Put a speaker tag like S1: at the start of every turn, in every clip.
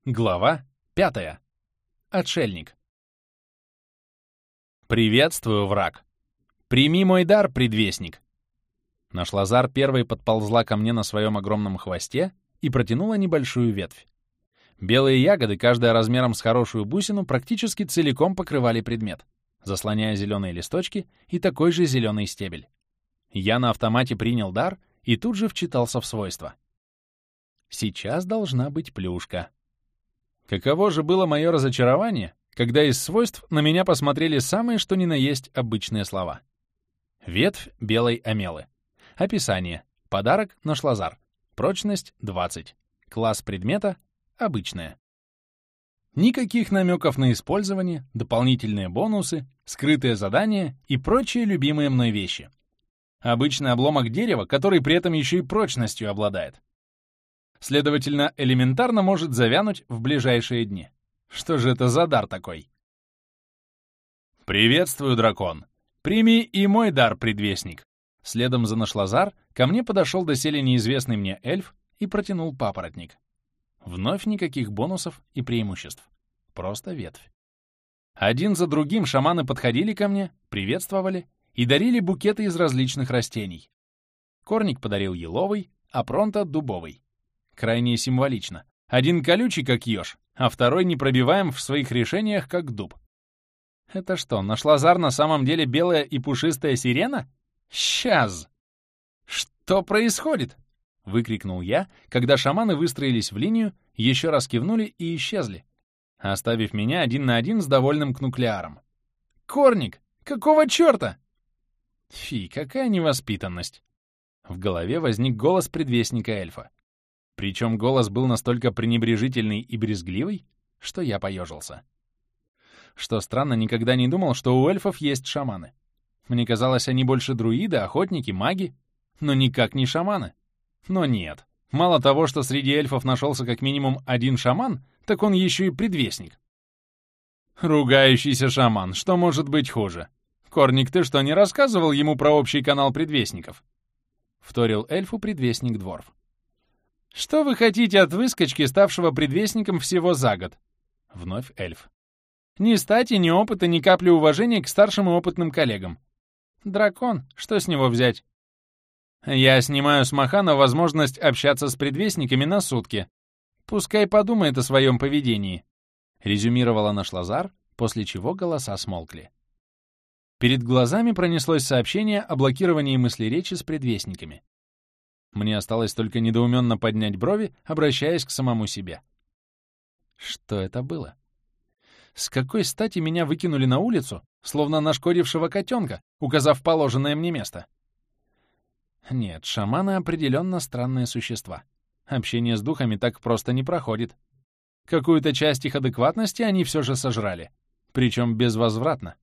S1: Глава 5. Отшельник. «Приветствую, враг! Прими мой дар, предвестник!» Наш Лазар первой подползла ко мне на своем огромном хвосте и протянула небольшую ветвь. Белые ягоды, каждая размером с хорошую бусину, практически целиком покрывали предмет, заслоняя зеленые листочки и такой же зеленый стебель. Я на автомате принял дар и тут же вчитался в свойства. Сейчас должна быть плюшка. Каково же было мое разочарование, когда из свойств на меня посмотрели самые что ни на есть обычные слова. Ветвь белой омелы. Описание. Подарок наш Лазар. Прочность 20. Класс предмета обычная. Никаких намеков на использование, дополнительные бонусы, скрытые задания и прочие любимые мной вещи. Обычный обломок дерева, который при этом еще и прочностью обладает. Следовательно, элементарно может завянуть в ближайшие дни. Что же это за дар такой? «Приветствую, дракон! Прими и мой дар, предвестник!» Следом за наш Лазар ко мне подошел доселе неизвестный мне эльф и протянул папоротник. Вновь никаких бонусов и преимуществ. Просто ветвь. Один за другим шаманы подходили ко мне, приветствовали и дарили букеты из различных растений. Корник подарил еловый, а Пронто — дубовый. Крайне символично. Один колючий, как еж, а второй непробиваем в своих решениях, как дуб. Это что, наш Лазар на самом деле белая и пушистая сирена? Сейчас! Что происходит? Выкрикнул я, когда шаманы выстроились в линию, еще раз кивнули и исчезли, оставив меня один на один с довольным кнуклеаром. Корник! Какого черта? Фи, какая невоспитанность! В голове возник голос предвестника эльфа. Причем голос был настолько пренебрежительный и брезгливый, что я поежился. Что странно, никогда не думал, что у эльфов есть шаманы. Мне казалось, они больше друиды, охотники, маги, но никак не шаманы. Но нет. Мало того, что среди эльфов нашелся как минимум один шаман, так он еще и предвестник. Ругающийся шаман, что может быть хуже? Корник, ты что, не рассказывал ему про общий канал предвестников? Вторил эльфу предвестник Дворф. «Что вы хотите от выскочки, ставшего предвестником всего за год?» Вновь эльф. «Ни стати, ни опыта, ни капли уважения к старшим и опытным коллегам. Дракон, что с него взять?» «Я снимаю с Махана возможность общаться с предвестниками на сутки. Пускай подумает о своем поведении», — резюмировала наш Лазар, после чего голоса смолкли. Перед глазами пронеслось сообщение о блокировании мысли-речи с предвестниками. Мне осталось только недоуменно поднять брови, обращаясь к самому себе. Что это было? С какой стати меня выкинули на улицу, словно нашкодившего котенка, указав положенное мне место? Нет, шаманы определенно странные существа. Общение с духами так просто не проходит. Какую-то часть их адекватности они все же сожрали, причем безвозвратно.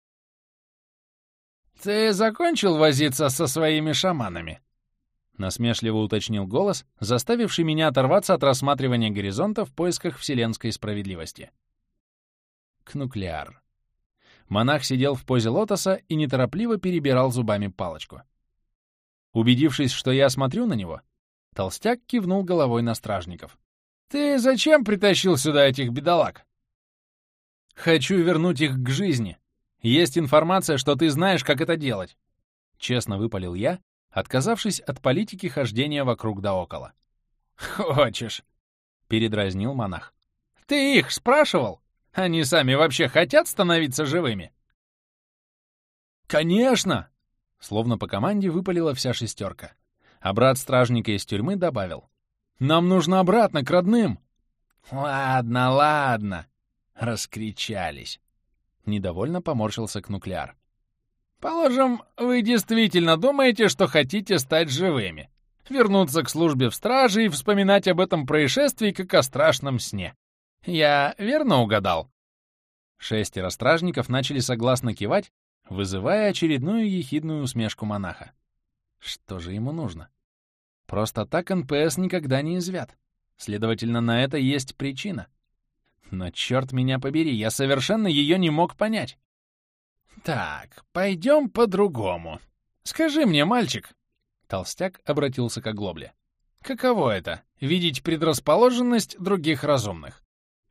S1: «Ты закончил возиться со своими шаманами?» Насмешливо уточнил голос, заставивший меня оторваться от рассматривания горизонта в поисках вселенской справедливости. Кнуклеар. Монах сидел в позе лотоса и неторопливо перебирал зубами палочку. Убедившись, что я смотрю на него, толстяк кивнул головой на стражников. «Ты зачем притащил сюда этих бедолаг?» «Хочу вернуть их к жизни. Есть информация, что ты знаешь, как это делать», — честно выпалил я, отказавшись от политики хождения вокруг да около. «Хочешь?» — передразнил монах. «Ты их спрашивал? Они сами вообще хотят становиться живыми?» «Конечно!» — словно по команде выпалила вся шестерка. А брат стражника из тюрьмы добавил. «Нам нужно обратно, к родным!» «Ладно, ладно!» — раскричались. Недовольно поморщился Кнуклеар. «Положим, вы действительно думаете, что хотите стать живыми, вернуться к службе в страже и вспоминать об этом происшествии, как о страшном сне. Я верно угадал?» 6 стражников начали согласно кивать, вызывая очередную ехидную усмешку монаха. Что же ему нужно? Просто так НПС никогда не извят. Следовательно, на это есть причина. Но черт меня побери, я совершенно ее не мог понять. «Так, пойдем по-другому. Скажи мне, мальчик...» Толстяк обратился к Оглобле. «Каково это — видеть предрасположенность других разумных?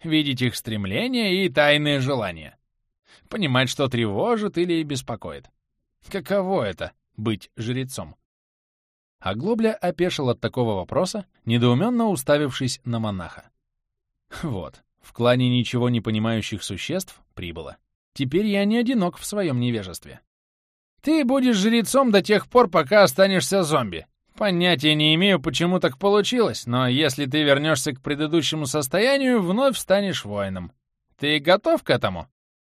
S1: видеть их стремления и тайные желания, понимать, что тревожит или беспокоит. Каково это — быть жрецом? Оглобля опешил от такого вопроса, недоуменно уставившись на монаха. Вот, в клане ничего не понимающих существ прибыло. Теперь я не одинок в своем невежестве. Ты будешь жрецом до тех пор, пока останешься зомби. Понятия не имею, почему так получилось, но если ты вернешься к предыдущему состоянию, вновь станешь воином. Ты готов к этому?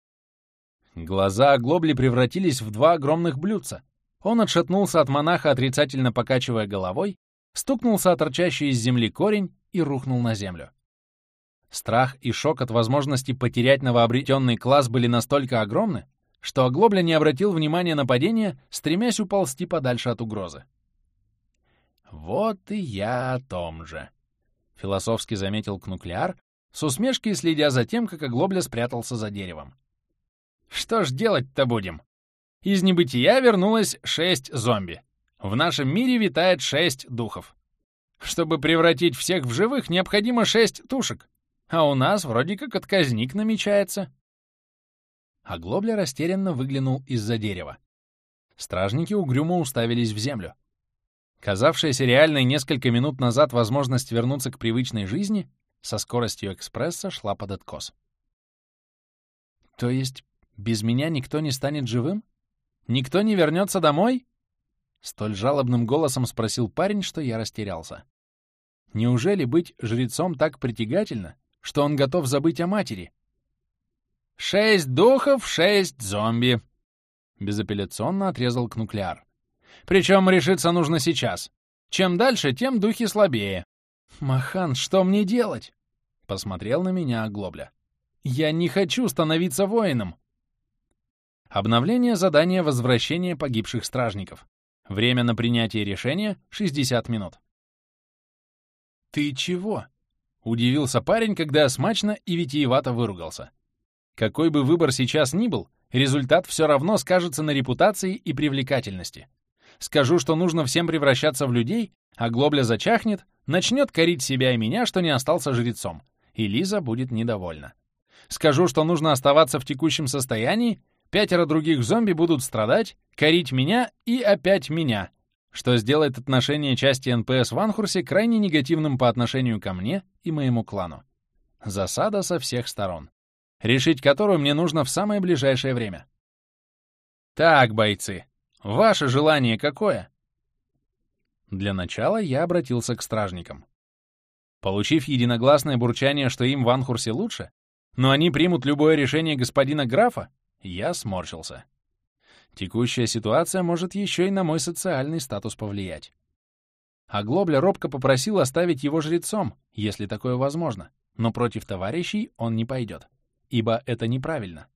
S1: Глаза Оглобли превратились в два огромных блюдца. Он отшатнулся от монаха, отрицательно покачивая головой, стукнулся о торчащий из земли корень и рухнул на землю. Страх и шок от возможности потерять новообретенный класс были настолько огромны, что Оглобля не обратил внимания на падение, стремясь уползти подальше от угрозы. «Вот и я о том же», — философски заметил Кнуклеар, с усмешкой следя за тем, как Оглобля спрятался за деревом. «Что ж делать-то будем? Из небытия вернулось 6 зомби. В нашем мире витает 6 духов. Чтобы превратить всех в живых, необходимо 6 тушек, а у нас вроде как отказник намечается». Оглобля растерянно выглянул из-за дерева. Стражники угрюмо уставились в землю. Казавшаяся реальной несколько минут назад возможность вернуться к привычной жизни со скоростью экспресса шла под откос. «То есть без меня никто не станет живым? Никто не вернется домой?» Столь жалобным голосом спросил парень, что я растерялся. Неужели быть жрецом так притягательно, что он готов забыть о матери? 6 духов, 6 зомби, безапелляционно отрезал Кнуклеар. Причем решиться нужно сейчас. Чем дальше, тем духи слабее. «Махан, что мне делать?» — посмотрел на меня Оглобля. «Я не хочу становиться воином». Обновление задания возвращения погибших стражников. Время на принятие решения — 60 минут. «Ты чего?» — удивился парень, когда я смачно и витиевато выругался. Какой бы выбор сейчас ни был, результат все равно скажется на репутации и привлекательности. Скажу, что нужно всем превращаться в людей, а Глобля зачахнет, начнет корить себя и меня, что не остался жрецом, и Лиза будет недовольна. Скажу, что нужно оставаться в текущем состоянии, 5 других зомби будут страдать, корить меня и опять меня, что сделает отношение части НПС в Анхурсе крайне негативным по отношению ко мне и моему клану. Засада со всех сторон, решить которую мне нужно в самое ближайшее время. Так, бойцы, ваше желание какое? Для начала я обратился к стражникам. Получив единогласное бурчание, что им в Анхурсе лучше, но они примут любое решение господина графа, я сморщился. Текущая ситуация может еще и на мой социальный статус повлиять. А Глобля робко попросил оставить его жрецом, если такое возможно, но против товарищей он не пойдет, ибо это неправильно.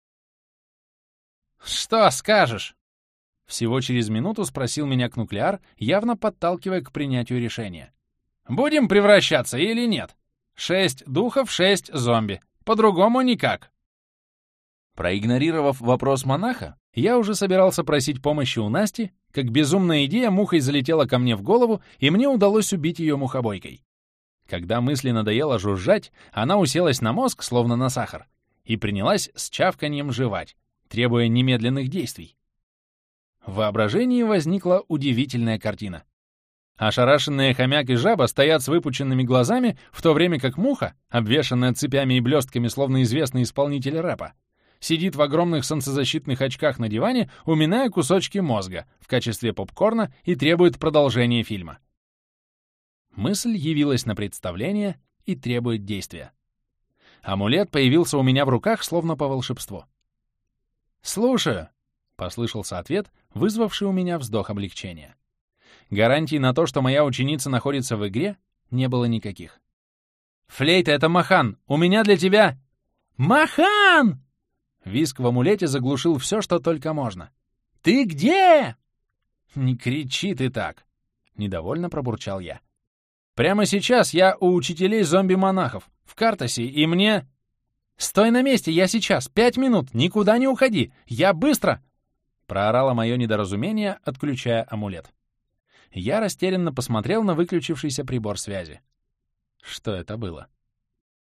S1: «Что скажешь?» Всего через минуту спросил меня Кнуклеар, явно подталкивая к принятию решения. «Будем превращаться или нет? 6 духов, 6 зомби. По-другому никак». Проигнорировав вопрос монаха, я уже собирался просить помощи у Насти, как безумная идея мухой залетела ко мне в голову, и мне удалось убить ее мухобойкой. Когда мысли надоело жужжать, она уселась на мозг, словно на сахар, и принялась с чавканьем жевать, требуя немедленных действий. В воображении возникла удивительная картина. Ошарашенные хомяк и жаба стоят с выпученными глазами, в то время как муха, обвешанная цепями и блестками, словно известный исполнитель рэпа, сидит в огромных солнцезащитных очках на диване, уминая кусочки мозга в качестве попкорна и требует продолжения фильма. Мысль явилась на представление и требует действия. Амулет появился у меня в руках, словно по волшебству. «Слушаю», — послышался ответ, вызвавший у меня вздох облегчения. Гарантий на то, что моя ученица находится в игре, не было никаких. «Флейта — это Махан! У меня для тебя...» «Махан!» Визг в амулете заглушил все, что только можно. «Ты где?» «Не кричи ты так!» — недовольно пробурчал я. «Прямо сейчас я у учителей зомби-монахов, в Картасе, и мне...» «Стой на месте, я сейчас, 5 минут, никуда не уходи, я быстро!» Проорало мое недоразумение, отключая амулет. Я растерянно посмотрел на выключившийся прибор связи. Что это было?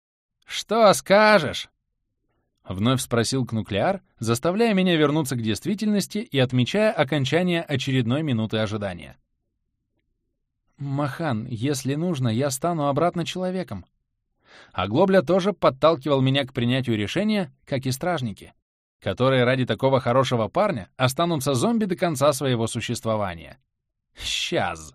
S1: «Что скажешь?» — вновь спросил Кнуклеар, заставляя меня вернуться к действительности и отмечая окончание очередной минуты ожидания. «Махан, если нужно, я стану обратно человеком». А Глобля тоже подталкивал меня к принятию решения, как и стражники, которые ради такого хорошего парня останутся зомби до конца своего существования. Сейчас.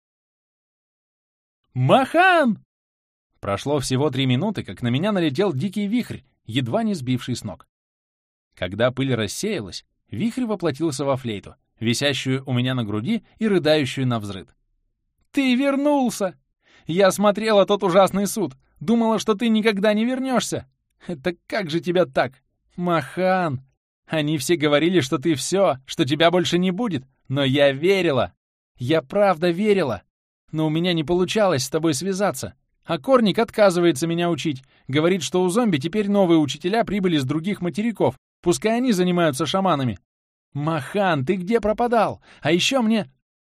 S1: «Махан!» Прошло всего 3 минуты, как на меня налетел дикий вихрь, едва не сбивший с ног. Когда пыль рассеялась, вихрь воплотился во флейту, висящую у меня на груди и рыдающую навзрыд. «Ты вернулся! Я смотрела тот ужасный суд, думала, что ты никогда не вернешься! Это как же тебя так? Махан! Они все говорили, что ты все, что тебя больше не будет, но я верила! Я правда верила! Но у меня не получалось с тобой связаться. А Корник отказывается меня учить. Говорит, что у зомби теперь новые учителя прибыли с других материков. Пускай они занимаются шаманами. Махан, ты где пропадал? А еще мне...»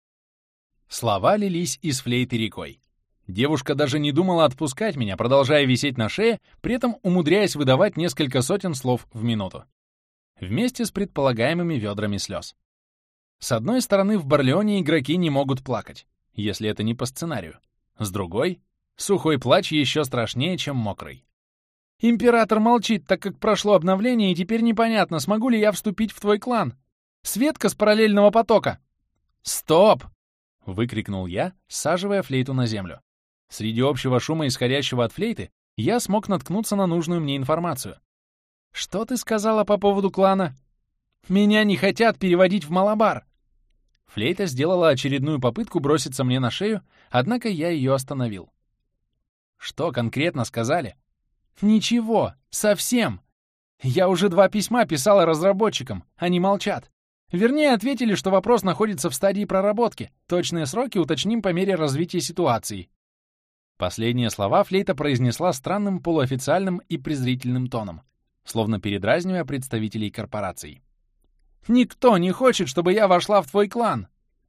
S1: Слова лились из флейты рекой. Девушка даже не думала отпускать меня, продолжая висеть на шее, при этом умудряясь выдавать несколько сотен слов в минуту. Вместе с предполагаемыми ведрами слез. С одной стороны, в Барлеоне игроки не могут плакать, если это не по сценарию. С другой, сухой плач еще страшнее, чем мокрый. «Император молчит, так как прошло обновление, и теперь непонятно, смогу ли я вступить в твой клан. Светка с параллельного потока!» «Стоп!» — выкрикнул я, саживая флейту на землю. Среди общего шума, исходящего от флейты, я смог наткнуться на нужную мне информацию. «Что ты сказала по поводу клана?» «Меня не хотят переводить в Малабар!» Флейта сделала очередную попытку броситься мне на шею, однако я ее остановил. «Что конкретно сказали?» «Ничего, совсем. Я уже 2 письма писала разработчикам, они молчат. Вернее, ответили, что вопрос находится в стадии проработки. Точные сроки уточним по мере развития ситуации». Последние слова флейта произнесла странным полуофициальным и презрительным тоном, словно передразнивая представителей корпораций. «Никто не хочет, чтобы я вошла в твой клан!»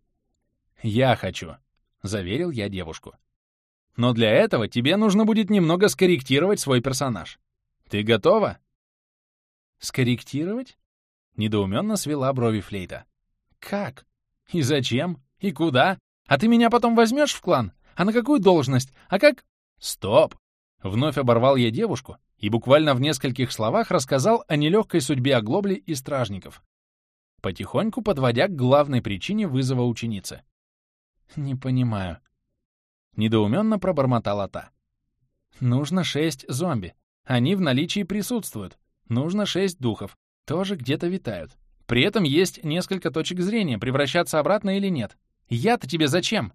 S1: «Я хочу», — заверил я девушку. «Но для этого тебе нужно будет немного скорректировать свой персонаж. Ты готова?» «Скорректировать?» — недоуменно свела брови флейта. «Как? И зачем? И куда? А ты меня потом возьмешь в клан? А на какую должность? А как...» «Стоп!» — вновь оборвал я девушку и буквально в нескольких словах рассказал о нелегкой судьбе Оглобли и стражников, потихоньку подводя к главной причине вызова ученицы. «Не понимаю». Недоуменно пробормотала та. «Нужно 6 зомби. Они в наличии присутствуют. Нужно 6 духов. Тоже где-то витают. При этом есть несколько точек зрения, превращаться обратно или нет. Я-то тебе зачем?»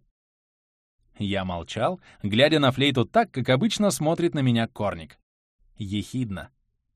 S1: Я молчал, глядя на флейту так, как обычно смотрит на меня Корник. Ехидно.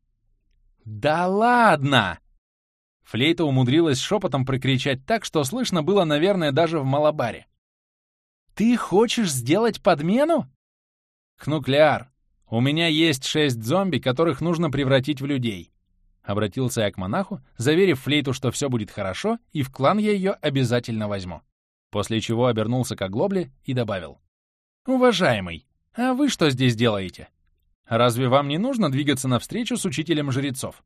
S1: «Да ладно!» Флейта умудрилась шепотом прокричать так, что слышно было, наверное, даже в Малабаре. «Ты хочешь сделать подмену?» «Кнуклеар, у меня есть 6 зомби, которых нужно превратить в людей», — обратился я к монаху, заверив флейту, что все будет хорошо, и в клан я ее обязательно возьму. После чего обернулся к Оглобле и добавил. «Уважаемый, а вы что здесь делаете? Разве вам не нужно двигаться навстречу с учителем жрецов?»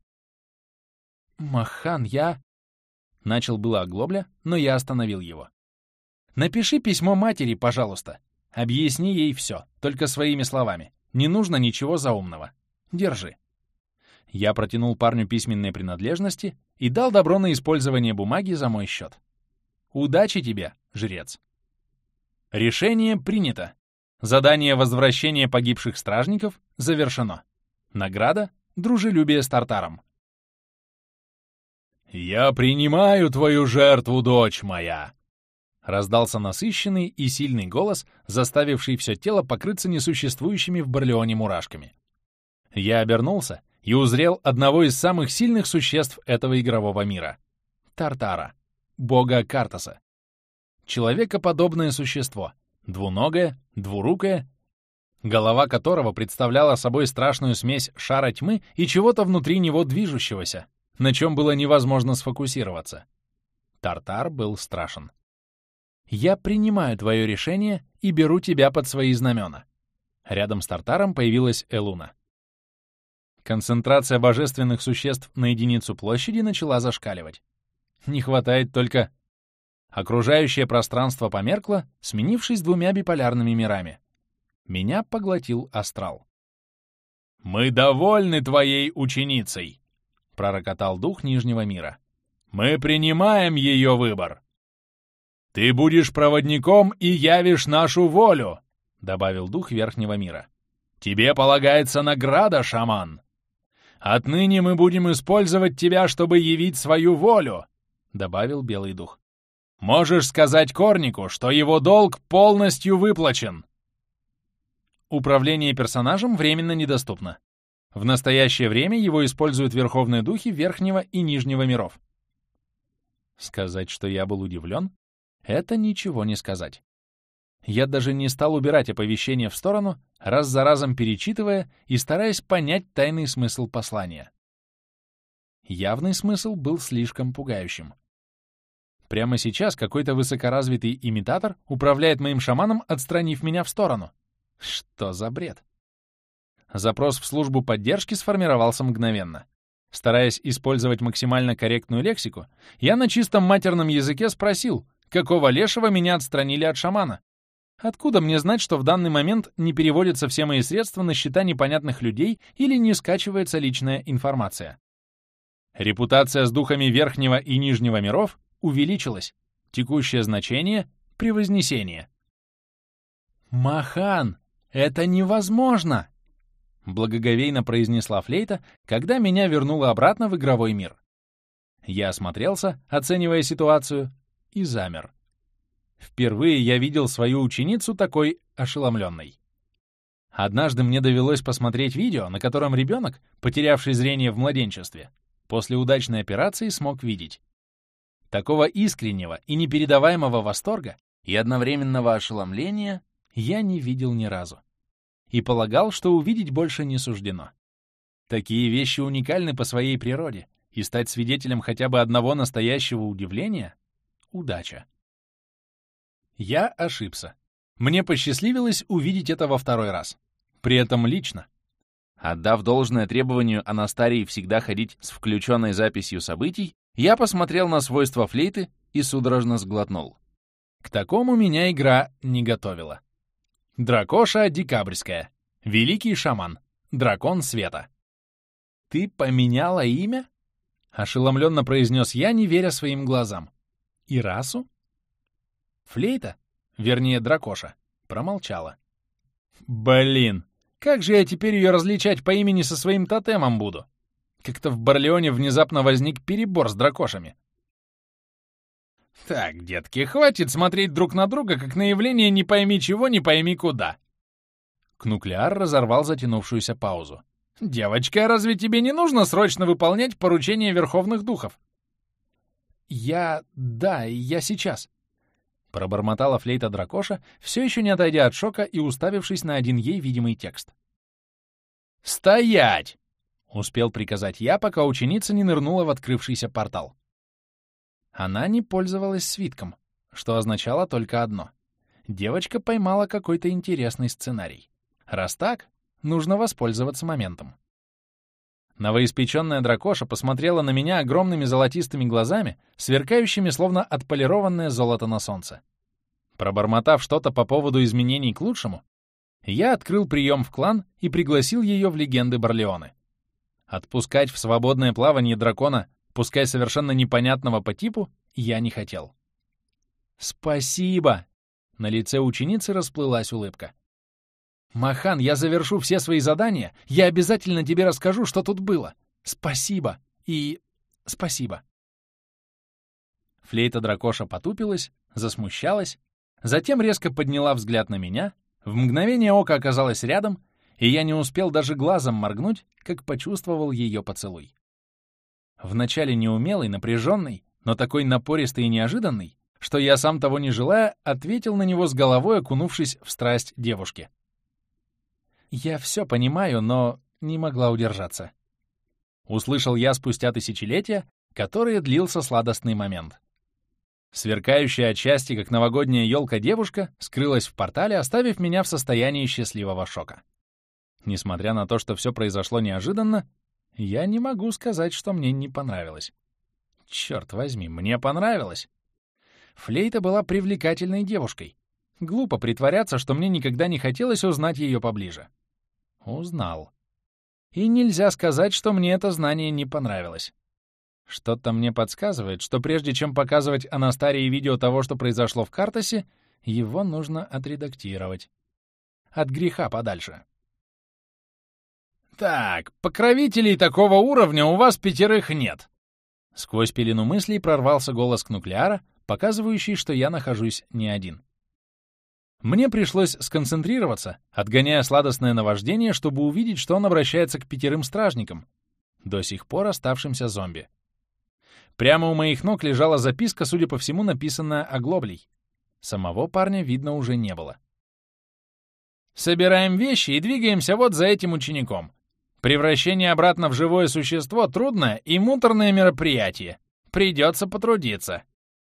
S1: «Махан, я...» — начал было Оглобля, но я остановил его. «Напиши письмо матери, пожалуйста. Объясни ей все, только своими словами. Не нужно ничего заумного. Держи». Я протянул парню письменные принадлежности и дал добро на использование бумаги за мой счет. «Удачи тебе, жрец!» Решение принято. Задание возвращения погибших стражников завершено. Награда — дружелюбие с Тартаром. «Я принимаю твою жертву, дочь моя!» Раздался насыщенный и сильный голос, заставивший все тело покрыться несуществующими в Барлеоне мурашками. Я обернулся и узрел одного из самых сильных существ этого игрового мира — Тартара, бога Картаса. Человекоподобное существо, двуногое, двурукое, голова которого представляла собой страшную смесь шара тьмы и чего-то внутри него движущегося, на чем было невозможно сфокусироваться. Тартар был страшен. «Я принимаю твое решение и беру тебя под свои знамена». Рядом с Тартаром появилась Элуна. Концентрация божественных существ на единицу площади начала зашкаливать. Не хватает только... Окружающее пространство померкло, сменившись двумя биполярными мирами. Меня поглотил астрал. «Мы довольны твоей ученицей!» — пророкотал дух Нижнего мира. «Мы принимаем ее выбор!» «Ты будешь проводником и явишь нашу волю!» — добавил дух Верхнего мира. «Тебе полагается награда, шаман! Отныне мы будем использовать тебя, чтобы явить свою волю!» — добавил Белый дух. «Можешь сказать Корнику, что его долг полностью выплачен!» Управление персонажем временно недоступно. В настоящее время его используют верховные духи Верхнего и Нижнего миров. Сказать, что я был удивлен, это ничего не сказать. Я даже не стал убирать оповещение в сторону, раз за разом перечитывая и стараясь понять тайный смысл послания. Явный смысл был слишком пугающим. Прямо сейчас какой-то высокоразвитый имитатор управляет моим шаманом, отстранив меня в сторону. Что за бред? Запрос в службу поддержки сформировался мгновенно. Стараясь использовать максимально корректную лексику, я на чистом матерном языке спросил, какого лешего меня отстранили от шамана. Откуда мне знать, что в данный момент не переводятся все мои средства на счета непонятных людей или не скачивается личная информация? Репутация с духами Верхнего и Нижнего миров увеличилась. Текущее значение — превознесение. «Махан, это невозможно!» — благоговейно произнесла флейта, когда меня вернуло обратно в игровой мир. Я осмотрелся, оценивая ситуацию, и замер. Впервые я видел свою ученицу такой ошеломленной. Однажды мне довелось посмотреть видео, на котором ребенок, потерявший зрение в младенчестве, после удачной операции смог видеть. Такого искреннего и непередаваемого восторга и одновременного ошеломления я не видел ни разу. И полагал, что увидеть больше не суждено. Такие вещи уникальны по своей природе, и стать свидетелем хотя бы одного настоящего удивления — удача. Я ошибся. Мне посчастливилось увидеть это во второй раз. При этом лично. Отдав должное требованию Анастарии всегда ходить с включенной записью событий, я посмотрел на свойства флейты и судорожно сглотнул. К такому меня игра не готовила. Дракоша Декабрьская. Великий шаман. Дракон света. «Ты поменяла имя?» — ошеломленно произнес я, не веря своим глазам. «И расу?» Флейта, вернее дракоша, промолчала. «Блин, как же я теперь ее различать по имени со своим тотемом буду? Как-то в Барлеоне внезапно возник перебор с дракошами». «Так, детки, хватит смотреть друг на друга, как на явление не пойми чего, не пойми куда». Кнуклеар разорвал затянувшуюся паузу. «Девочка, разве тебе не нужно срочно выполнять поручения верховных духов?» я сейчас», — пробормотала флейта дракоша, все еще не отойдя от шока и уставившись на один ей видимый текст. «Стоять!» — успел приказать я, пока ученица не нырнула в открывшийся портал. Она не пользовалась свитком, что означало только одно. Девочка поймала какой-то интересный сценарий. Раз так, нужно воспользоваться моментом. Новоиспеченная дракоша посмотрела на меня огромными золотистыми глазами, сверкающими словно отполированное золото на солнце. Пробормотав что-то по поводу изменений к лучшему, я открыл прием в клан и пригласил ее в легенды Барлеоны. Отпускать в свободное плавание дракона, пускай совершенно непонятного по типу, я не хотел. «Спасибо!» — на лице ученицы расплылась улыбка. «Махан, я завершу все свои задания, я обязательно тебе расскажу, что тут было. Спасибо и спасибо». Флейта-дракоша потупилась, засмущалась, затем резко подняла взгляд на меня, в мгновение ока оказалась рядом, и я не успел даже глазом моргнуть, как почувствовал ее поцелуй. Вначале неумелый, напряженный, но такой напористый и неожиданный, что я, сам того не желая, ответил на него с головой, окунувшись в страсть девушки. «Я все понимаю, но не могла удержаться». Услышал я спустя тысячелетия, которые длился сладостный момент. Сверкающая от счастья, как новогодняя елка девушка, скрылась в портале, оставив меня в состоянии счастливого шока. Несмотря на то, что все произошло неожиданно, я не могу сказать, что мне не понравилось. Черт возьми, мне понравилось. Флейта была привлекательной девушкой. Глупо притворяться, что мне никогда не хотелось узнать ее поближе. Узнал. И нельзя сказать, что мне это знание не понравилось. Что-то мне подсказывает, что прежде чем показывать Анастарии видео того, что произошло в Картасе, его нужно отредактировать. От греха подальше. «Так, покровителей такого уровня у вас 5 нет!» Сквозь пелену мыслей прорвался голос Кнуклеара, показывающий, что я нахожусь не один. Мне пришлось сконцентрироваться, отгоняя сладостное наваждение, чтобы увидеть, что он обращается к 5 стражникам, до сих пор оставшимся зомби. Прямо у моих ног лежала записка, судя по всему, написанная оглоблей. Самого парня видно уже не было. «Собираем вещи и двигаемся вот за этим учеником. Превращение обратно в живое существо — трудное и муторное мероприятие. Придется потрудиться».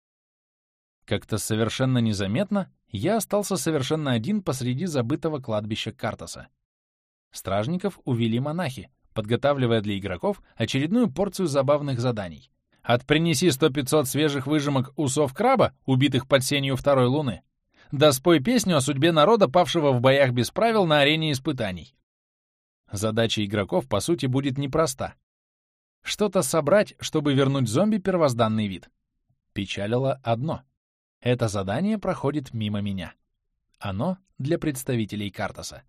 S1: Как-то совершенно незаметно я остался совершенно один посреди забытого кладбища Картаса. Стражников увели монахи, подготавливая для игроков очередную порцию забавных заданий. От «принеси 100-500 свежих выжимок усов краба, убитых под сенью второй луны», до «спой песню о судьбе народа, павшего в боях без правил на арене испытаний». Задача игроков, по сути, будет непроста. Что-то собрать, чтобы вернуть зомби первозданный вид. Печалило одно. Это задание проходит мимо меня. Оно для представителей Картаса.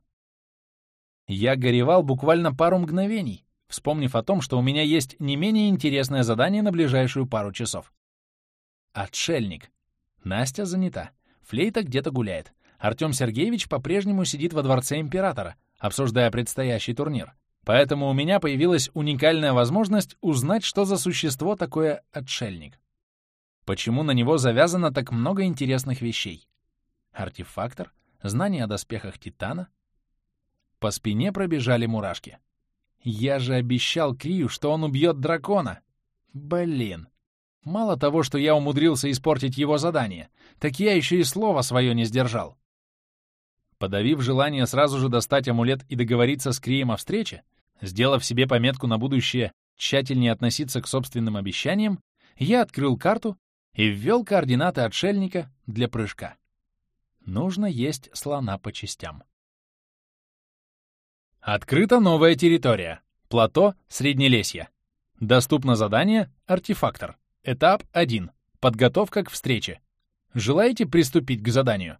S1: Я горевал буквально пару мгновений, вспомнив о том, что у меня есть не менее интересное задание на ближайшую пару часов. Отшельник. Настя занята. Флейта где-то гуляет. Артем Сергеевич по-прежнему сидит во дворце императора, обсуждая предстоящий турнир. Поэтому у меня появилась уникальная возможность узнать, что за существо такое отшельник. Почему на него завязано так много интересных вещей? Артефактор, знание о доспехах Титана. По спине пробежали мурашки. Я же обещал Крию, что он убьет дракона. Блин. Мало того, что я умудрился испортить его задание, так я еще и слово свое не сдержал. Подавив желание сразу же достать амулет и договориться с Крием о встрече, сделав себе пометку на будущее тщательнее относиться к собственным обещаниям, я открыл карту и ввел координаты отшельника для прыжка. Нужно есть слона по частям. Открыта новая территория. Плато Среднелесья. Доступно задание «Артефактор». Этап 1. Подготовка к встрече. Желаете приступить к заданию?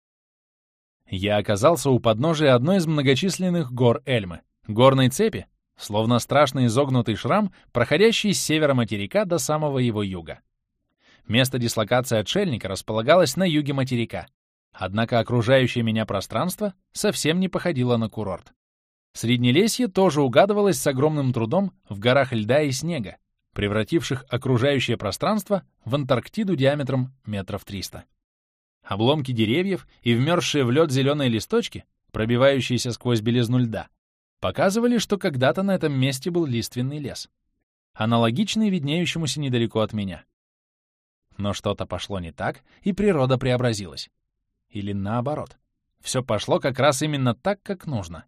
S1: Я оказался у подножия одной из многочисленных гор Эльмы. Горной цепи, словно страшно изогнутый шрам, проходящий с севера материка до самого его юга. Место дислокации отшельника располагалось на юге материка. Однако окружающее меня пространство совсем не походило на курорт. Среднелесье тоже угадывалось с огромным трудом в горах льда и снега, превративших окружающее пространство в Антарктиду диаметром метров 300. Обломки деревьев и вмерзшие в лед зеленые листочки, пробивающиеся сквозь белизну льда, показывали, что когда-то на этом месте был лиственный лес, аналогичный виднеющемуся недалеко от меня. Но что-то пошло не так, и природа преобразилась. Или наоборот. Все пошло как раз именно так, как нужно.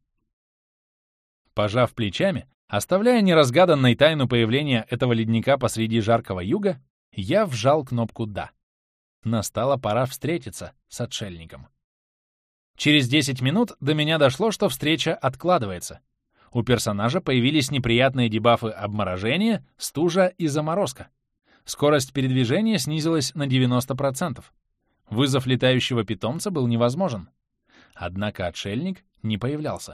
S1: Пожав плечами, оставляя неразгаданной тайну появления этого ледника посреди жаркого юга, я вжал кнопку «Да». Настала пора встретиться с отшельником. Через 10 минут до меня дошло, что встреча откладывается. У персонажа появились неприятные дебафы обморожения, стужа и заморозка. Скорость передвижения снизилась на 90%. Вызов летающего питомца был невозможен. Однако отшельник не появлялся.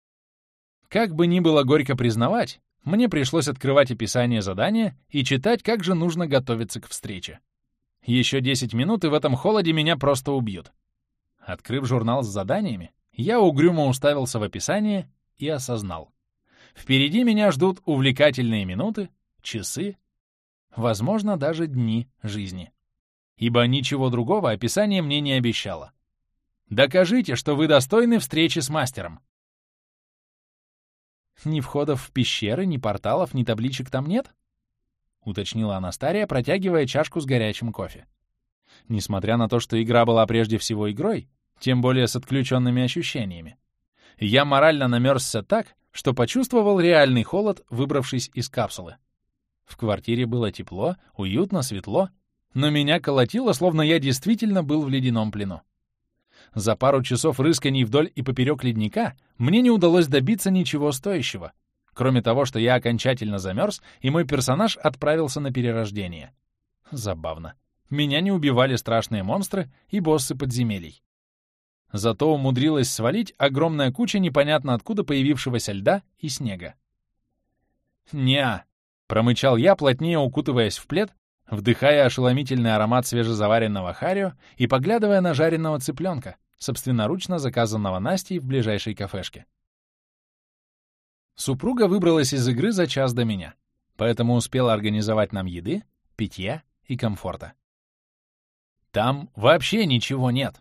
S1: Как бы ни было горько признавать, мне пришлось открывать описание задания и читать, как же нужно готовиться к встрече. Еще 10 минут, и в этом холоде меня просто убьют. Открыв журнал с заданиями, я угрюмо уставился в описание и осознал. Впереди меня ждут увлекательные минуты, часы, возможно, даже дни жизни. Ибо ничего другого описание мне не обещало. Докажите, что вы достойны встречи с мастером. Ни входов в пещеры, ни порталов, ни табличек там нет? Уточнила Анастария, протягивая чашку с горячим кофе. Несмотря на то, что игра была прежде всего игрой, тем более с отключенными ощущениями, Я морально намерзся так, что почувствовал реальный холод, выбравшись из капсулы. В квартире было тепло, уютно, светло, но меня колотило, словно я действительно был в ледяном плену. За пару часов рысканий вдоль и поперек ледника мне не удалось добиться ничего стоящего, кроме того, что я окончательно замерз, и мой персонаж отправился на перерождение. Забавно. Меня не убивали страшные монстры и боссы подземелий. Зато умудрилась свалить огромная куча непонятно откуда появившегося льда и снега. «Не-а», — промычал я, плотнее укутываясь в плед, вдыхая ошеломительный аромат свежезаваренного харио и поглядывая на жареного цыпленка, собственноручно заказанного Настей в ближайшей кафешке. Супруга выбралась из игры за час до меня, поэтому успела организовать нам еды, питья и комфорта. Там вообще ничего нет.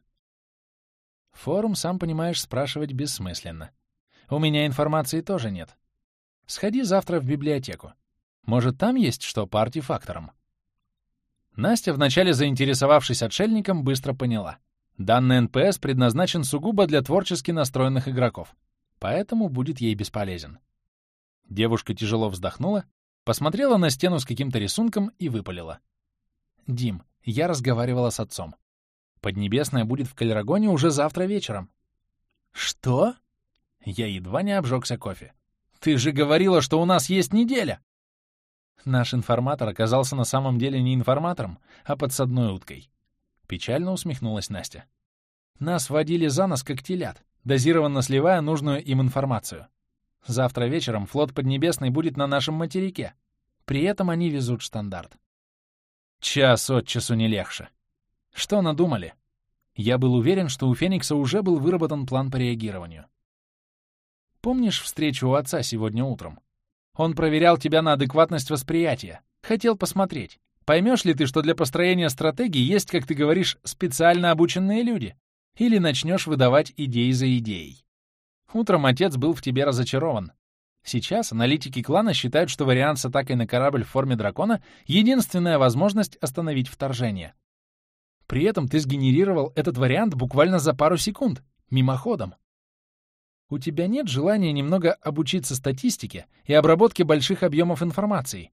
S1: Форум, сам понимаешь, спрашивать бессмысленно. У меня информации тоже нет. Сходи завтра в библиотеку. Может, там есть что по артефакторам? Настя, вначале заинтересовавшись отшельником, быстро поняла. Данный НПС предназначен сугубо для творчески настроенных игроков, поэтому будет ей бесполезен. Девушка тяжело вздохнула, посмотрела на стену с каким-то рисунком и выпалила. «Дим, я разговаривала с отцом. Поднебесная будет в Кальрагоне уже завтра вечером». «Что?» Я едва не обжегся кофе. «Ты же говорила, что у нас есть неделя!» Наш информатор оказался на самом деле не информатором, а подсадной уткой. Печально усмехнулась Настя. Нас водили за нос, как телят, дозированно сливая нужную им информацию. Завтра вечером флот Поднебесной будет на нашем материке. При этом они везут штандарт. Час от часу не легче. Что надумали? Я был уверен, что у Феникса уже был выработан план по реагированию. Помнишь встречу у отца сегодня утром? Он проверял тебя на адекватность восприятия. Хотел посмотреть, поймешь ли ты, что для построения стратегии есть, как ты говоришь, специально обученные люди? Или начнешь выдавать идеи за идеей? Утром отец был в тебе разочарован. Сейчас аналитики клана считают, что вариант с атакой на корабль в форме дракона — единственная возможность остановить вторжение. При этом ты сгенерировал этот вариант буквально за пару секунд, мимоходом. У тебя нет желания немного обучиться статистике и обработке больших объемов информации?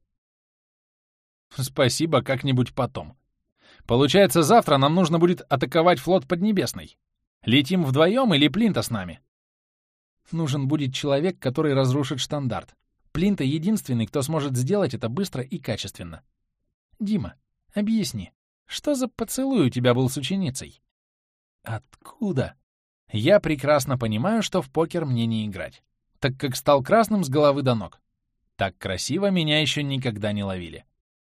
S1: Спасибо, как-нибудь потом. Получается, завтра нам нужно будет атаковать флот Поднебесной. Летим вдвоем или Плинта с нами? Нужен будет человек, который разрушит штандарт. Плинта единственный, кто сможет сделать это быстро и качественно. Дима, объясни, что за поцелуй у тебя был с ученицей? Откуда? Я прекрасно понимаю, что в покер мне не играть, так как стал красным с головы до ног. Так красиво меня еще никогда не ловили.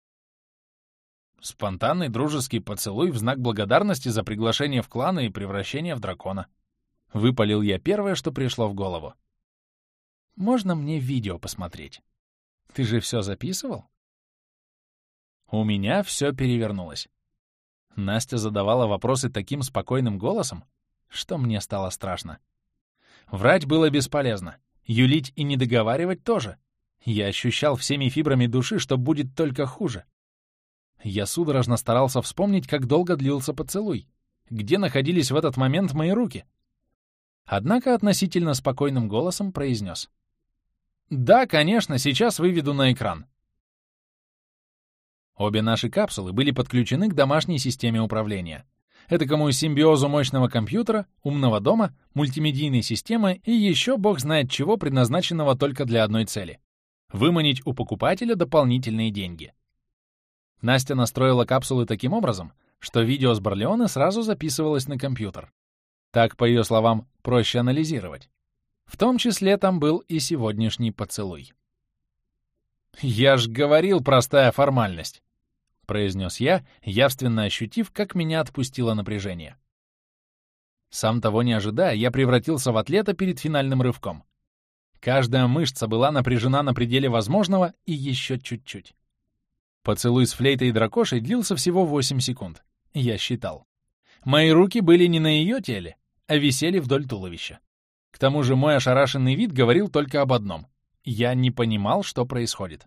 S1: Спонтанный дружеский поцелуй в знак благодарности за приглашение в клан и превращение в дракона. Выпалил я первое, что пришло в голову. Можно мне видео посмотреть? Ты же все записывал? У меня все перевернулось. Настя задавала вопросы таким спокойным голосом, что мне стало страшно. Врать было бесполезно. Юлить и недоговаривать тоже. Я ощущал всеми фибрами души, что будет только хуже. Я судорожно старался вспомнить, как долго длился поцелуй, где находились в этот момент мои руки. Однако относительно спокойным голосом произнес. «Да, конечно, сейчас выведу на экран». Обе наши капсулы были подключены к домашней системе управления. Этакому симбиозу мощного компьютера, умного дома, мультимедийной системы и еще бог знает чего, предназначенного только для одной цели — выманить у покупателя дополнительные деньги. Настя настроила капсулы таким образом, что видео с Барлеоне сразу записывалось на компьютер. Так, по ее словам, проще анализировать. В том числе там был и сегодняшний поцелуй. «Я ж говорил, простая формальность», — произнес я, явственно ощутив, как меня отпустило напряжение. Сам того не ожидая, я превратился в атлета перед финальным рывком. Каждая мышца была напряжена на пределе возможного и еще чуть-чуть. Поцелуй с флейтой и дракошей длился всего 8 секунд. Я считал. Мои руки были не на ее теле, а висели вдоль туловища. К тому же мой ошарашенный вид говорил только об одном. Я не понимал, что происходит.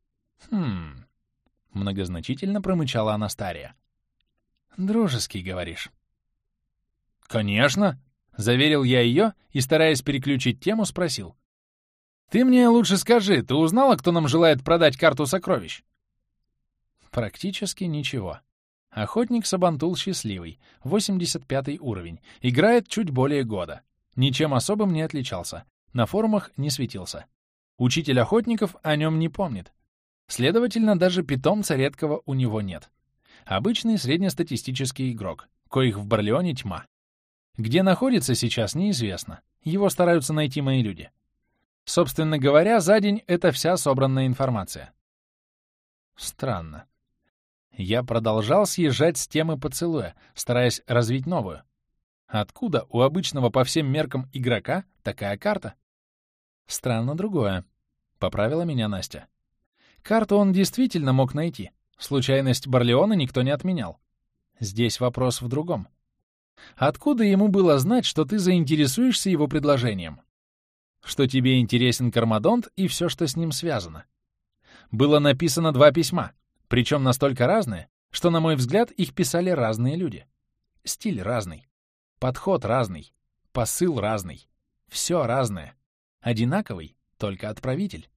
S1: Многозначительно промычала Анастария. «Дружеский, говоришь?» «Конечно. Заверил я ее и, стараясь переключить тему, спросил. «Ты мне лучше скажи, ты узнала, кто нам желает продать карту сокровищ?» Практически ничего. Охотник Сабантул счастливый, 85 уровень, играет чуть более года. Ничем особым не отличался, на форумах не светился. Учитель охотников о нем не помнит. Следовательно, даже питомца редкого у него нет. Обычный среднестатистический игрок, коих в Барлеоне тьма. Где находится сейчас, неизвестно. Его стараются найти мои люди. Собственно говоря, за день это вся собранная информация. Странно. Я продолжал съезжать с темы поцелуя, стараясь развить новую. Откуда у обычного по всем меркам игрока такая карта? Странно другое. Поправила меня Настя. Карту он действительно мог найти. Случайность Барлеона никто не отменял. Здесь вопрос в другом. Откуда ему было знать, что ты заинтересуешься его предложением? Что тебе интересен Кармадонт и все, что с ним связано? Было написано 2 письма, причем настолько разные, что, на мой взгляд, их писали разные люди. Стиль разный, подход разный, посыл разный, все разное. Одинаковый только отправитель.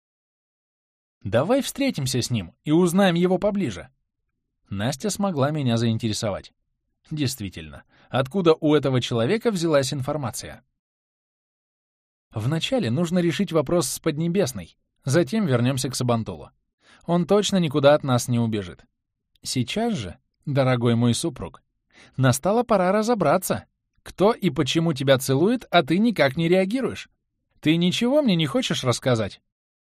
S1: Давай встретимся с ним и узнаем его поближе. Настя смогла меня заинтересовать. Действительно, откуда у этого человека взялась информация? Вначале нужно решить вопрос с Поднебесной, затем вернемся к Сабантулу. Он точно никуда от нас не убежит. Сейчас же, дорогой мой супруг, настала пора разобраться, кто и почему тебя целует, а ты никак не реагируешь. Ты ничего мне не хочешь рассказать?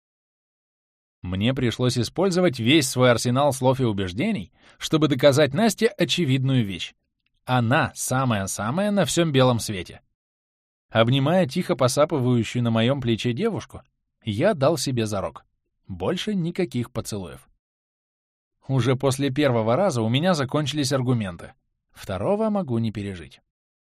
S1: Мне пришлось использовать весь свой арсенал слов и убеждений, чтобы доказать Насте очевидную вещь. Она самая-самая на всем белом свете. Обнимая тихо посапывающую на моем плече девушку, я дал себе зарок. Больше никаких поцелуев. Уже после первого раза у меня закончились аргументы. Второго могу не пережить.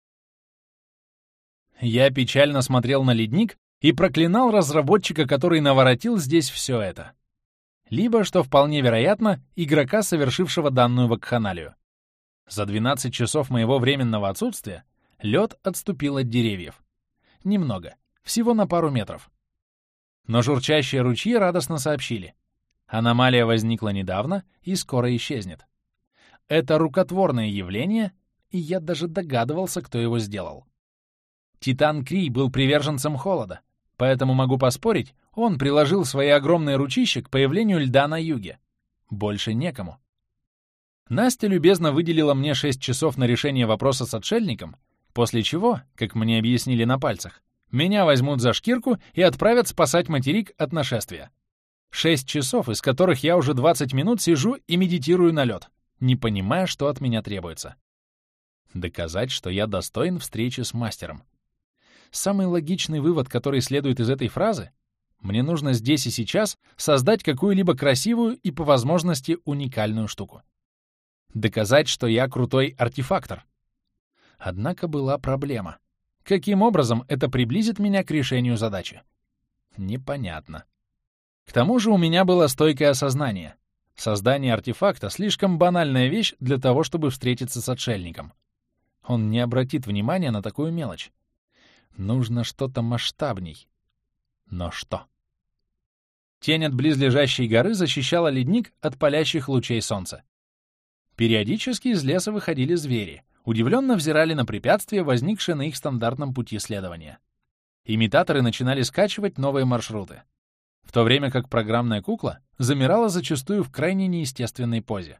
S1: Я печально смотрел на ледник и проклинал разработчика, который наворотил здесь все это. Либо, что вполне вероятно, игрока, совершившего данную вакханалию. За 12 часов моего временного отсутствия лед отступил от деревьев. Немного, всего на пару метров. Но журчащие ручьи радостно сообщили. Аномалия возникла недавно и скоро исчезнет. Это рукотворное явление, и я даже догадывался, кто его сделал. Титан Крий был приверженцем холода, поэтому могу поспорить, он приложил свои огромные ручища к появлению льда на юге. Больше некому. Настя любезно выделила мне 6 часов на решение вопроса с отшельником, после чего, как мне объяснили на пальцах, меня возьмут за шкирку и отправят спасать материк от нашествия. 6 часов, из которых я уже 20 минут сижу и медитирую на лед, не понимая, что от меня требуется. Доказать, что я достоин встречи с мастером. Самый логичный вывод, который следует из этой фразы — мне нужно здесь и сейчас создать какую-либо красивую и, по возможности, уникальную штуку. Доказать, что я крутой артефактор. Однако была проблема. Каким образом это приблизит меня к решению задачи? Непонятно. К тому же у меня было стойкое осознание. Создание артефакта — слишком банальная вещь для того, чтобы встретиться с отшельником. Он не обратит внимания на такую мелочь. Нужно что-то масштабней. Но что? Тень от близлежащей горы защищала ледник от палящих лучей солнца. Периодически из леса выходили звери, удивленно взирали на препятствия, возникшие на их стандартном пути следования. Имитаторы начинали скачивать новые маршруты, в то время как программная кукла замирала зачастую в крайне неестественной позе.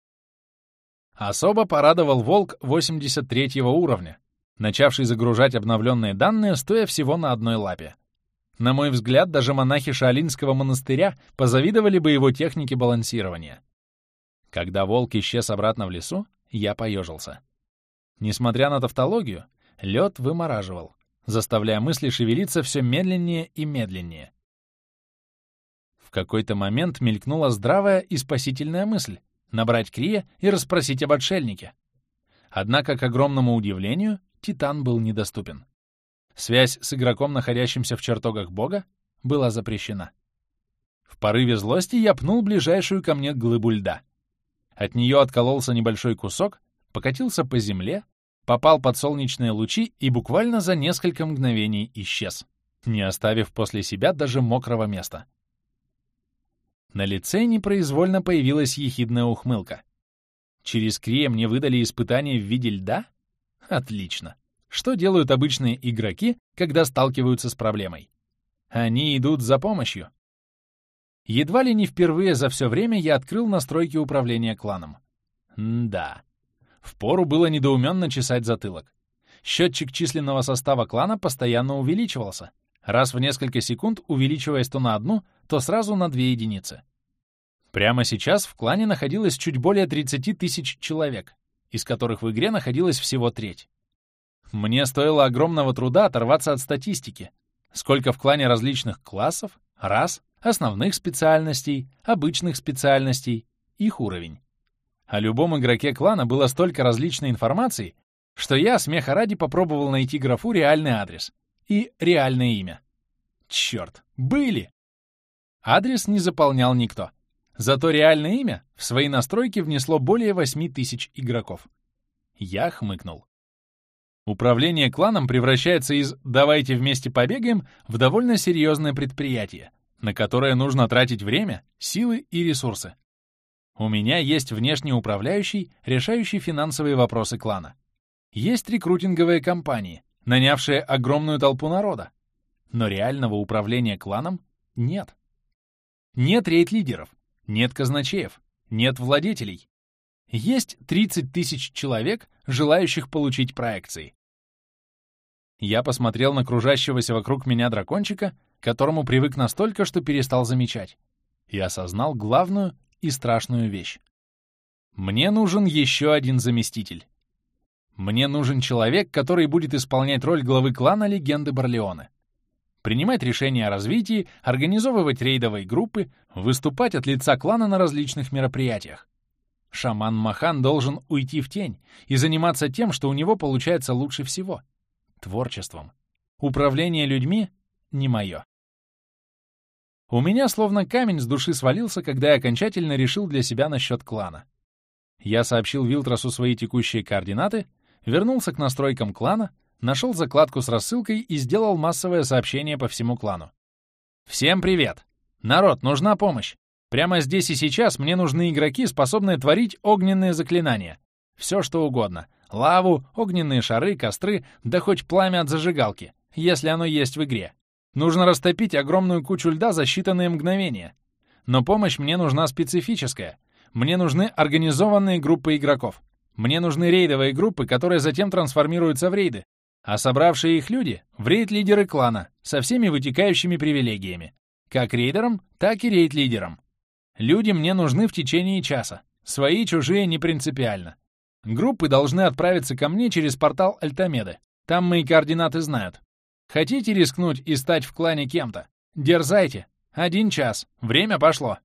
S1: Особо порадовал волк 83-го уровня, начавший загружать обновленные данные, стоя всего на одной лапе. На мой взгляд, даже монахи Шаолинского монастыря позавидовали бы его технике балансирования. Когда волк исчез обратно в лесу, я поежился. Несмотря на тавтологию, лед вымораживал, заставляя мысли шевелиться все медленнее и медленнее. В какой-то момент мелькнула здравая и спасительная мысль — набрать Крия и расспросить об отшельнике. Однако, к огромному удивлению, Титан был недоступен. Связь с игроком, находящимся в чертогах бога, была запрещена. В порыве злости я пнул ближайшую ко мне глыбу льда. От нее откололся небольшой кусок, покатился по земле, попал под солнечные лучи и буквально за несколько мгновений исчез, не оставив после себя даже мокрого места. На лице непроизвольно появилась ехидная ухмылка. Через Крия мне выдали испытание в виде льда? Отлично. Что делают обычные игроки, когда сталкиваются с проблемой? Они идут за помощью. Едва ли не впервые за все время я открыл настройки управления кланом. Да. Впору было недоуменно чесать затылок. Счетчик численного состава клана постоянно увеличивался, раз в несколько секунд увеличиваясь то на 1, то сразу на 2 единицы. Прямо сейчас в клане находилось чуть более 30 тысяч человек, из которых в игре находилось всего треть. Мне стоило огромного труда оторваться от статистики. Сколько в клане различных классов, рас, основных специальностей, обычных специальностей, их уровень. О любом игроке клана было столько различной информации, что я, смеха ради, попробовал найти графу «реальный адрес» и «реальное имя». Черт, были! Адрес не заполнял никто. Зато реальное имя в свои настройки внесло более 8 тысяч игроков. Я хмыкнул. Управление кланом превращается из «давайте вместе побегаем» в довольно серьезное предприятие, на которое нужно тратить время, силы и ресурсы. У меня есть внешний управляющий, решающий финансовые вопросы клана. Есть рекрутинговые компании, нанявшие огромную толпу народа. Но реального управления кланом нет. Нет рейд-лидеров, нет казначеев, нет владетелей. Есть 30 тысяч человек, желающих получить проекции. Я посмотрел на кружащегося вокруг меня дракончика, к которому привык настолько, что перестал замечать, и осознал главную и страшную вещь. Мне нужен еще один заместитель. Мне нужен человек, который будет исполнять роль главы клана Легенды Барлеоны. Принимать решения о развитии, организовывать рейдовые группы, выступать от лица клана на различных мероприятиях. Шаман Махан должен уйти в тень и заниматься тем, что у него получается лучше всего — творчеством. Управление людьми — не мое. У меня словно камень с души свалился, когда я окончательно решил для себя насчет клана. Я сообщил Вилтросу свои текущие координаты, вернулся к настройкам клана, нашел закладку с рассылкой и сделал массовое сообщение по всему клану. «Всем привет! Народ, нужна помощь! Прямо здесь и сейчас мне нужны игроки, способные творить огненные заклинания. Все что угодно. Лаву, огненные шары, костры, да хоть пламя от зажигалки, если оно есть в игре. Нужно растопить огромную кучу льда за считанные мгновения. Но помощь мне нужна специфическая. Мне нужны организованные группы игроков. Мне нужны рейдовые группы, которые затем трансформируются в рейды, а собравшие их люди — в рейд-лидеры клана со всеми вытекающими привилегиями. Как рейдерам, так и рейд-лидерам. Люди мне нужны в течение часа. Свои, чужие, не принципиально. Группы должны отправиться ко мне через портал Альтамеды. Там мои координаты знают. Хотите рискнуть и стать в клане кем-то? Дерзайте. 1 час. Время пошло.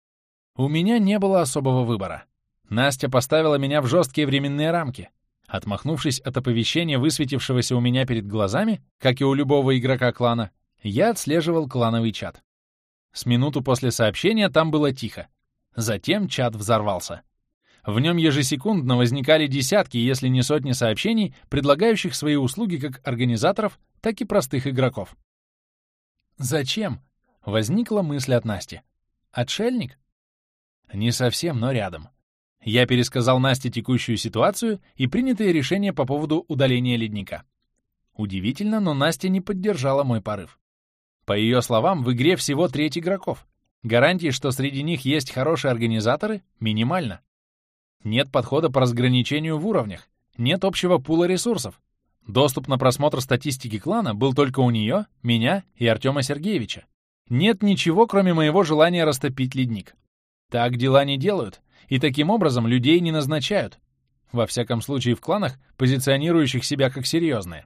S1: У меня не было особого выбора. Настя поставила меня в жесткие временные рамки. Отмахнувшись от оповещения, высветившегося у меня перед глазами, как и у любого игрока клана, я отслеживал клановый чат. С минуту после сообщения там было тихо. Затем чат взорвался. В нем ежесекундно возникали десятки, если не сотни сообщений, предлагающих свои услуги как организаторов, так и простых игроков. «Зачем?» — возникла мысль от Насти. «Отшельник?» Не совсем, но рядом. Я пересказал Насте текущую ситуацию и принятые решения по поводу удаления ледника. Удивительно, но Настя не поддержала мой порыв. По ее словам, в игре всего 3 игроков. Гарантии, что среди них есть хорошие организаторы, минимально. Нет подхода по разграничению в уровнях, нет общего пула ресурсов. Доступ на просмотр статистики клана был только у нее, меня и Артема Сергеевича. Нет ничего, кроме моего желания растопить ледник. Так дела не делают, и таким образом людей не назначают. Во всяком случае в кланах, позиционирующих себя как серьезные.